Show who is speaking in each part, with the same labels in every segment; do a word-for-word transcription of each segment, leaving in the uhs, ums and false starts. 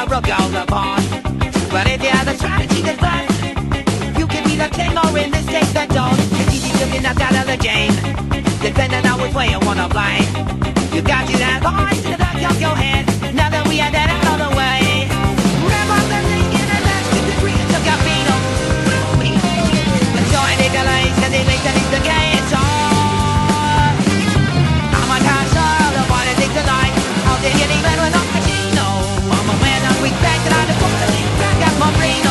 Speaker 1: we'll go the pawn. But if you have a strategy that's bad, you can be the king or in this case the dawn. It's easy to get knocked out of the game, depending on which way you wanna play. You got you that voice in the back of your head. Now that we had that out of the way, grab up the link in the last degree and took out Vino. But join the delays cause it makes it the game on. I'm a castle, the one that takes the light. I'll take any man with a machino. I'm a man I'm respected on the quality. Back up my Reno.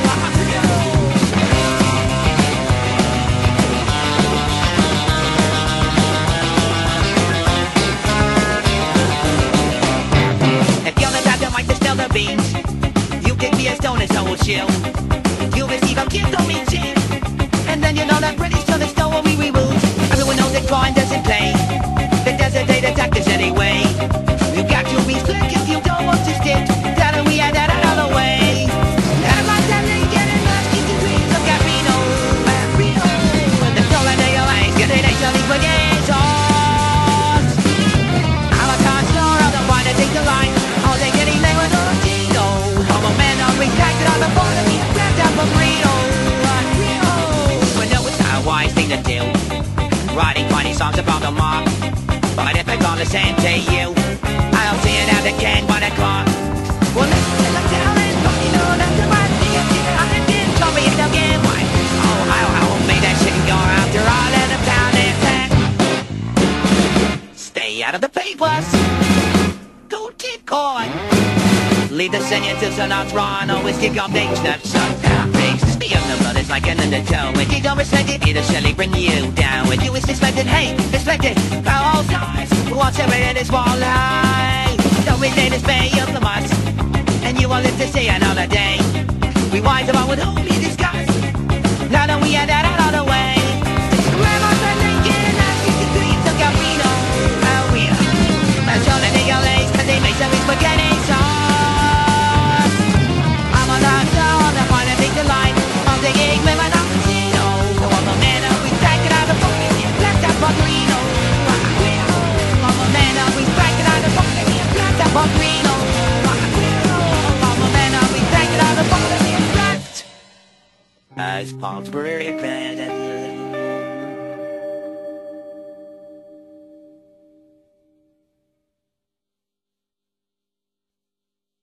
Speaker 1: Beans. You can be a stone and so will chill. You receive a gift on me chin, and then you know that British till the stone will be removed. Everyone knows that crime doesn't pay. The desert tactics anyway. You got to be slick if you don't want to stick. Tell them we had that out of the way. And like that lady getting lost in the dreams of Gabrino, Gabrino. And the soul and the eyes getting actually forget us. I'm a connoisseur of the one that takes the line. All they getting they were not. Respected on the border, we grabbed out from Reno. Well, no, it's not a wise thing to do, writing funny songs about the mob. But if it's all the same to you, I'll see it out again, one o'clock. Well, listen, I'm telling you know that's the right thing to do. I didn't tell me it again, why? Oh, how, how made that shit go after all in the pound and ten. Stay out of the papers. Don't get caught. Leave the senators on our throne, always kick off things that shut down things. Speak of the blood is like an undertow. When you don't respect it, it'll surely bring you down. When you is expected, hey, expected, all sides. Who wants everything is walleye? Don't we say this pay of the must, and you will live to see another day. We wise about with whom we discuss. Now that we had that out of the way, grab on the naked and ask you to do you took out Reno. How we are. I'm sure that they got lace, cause they make some spaghetti sauce. As Palmsbury abandoned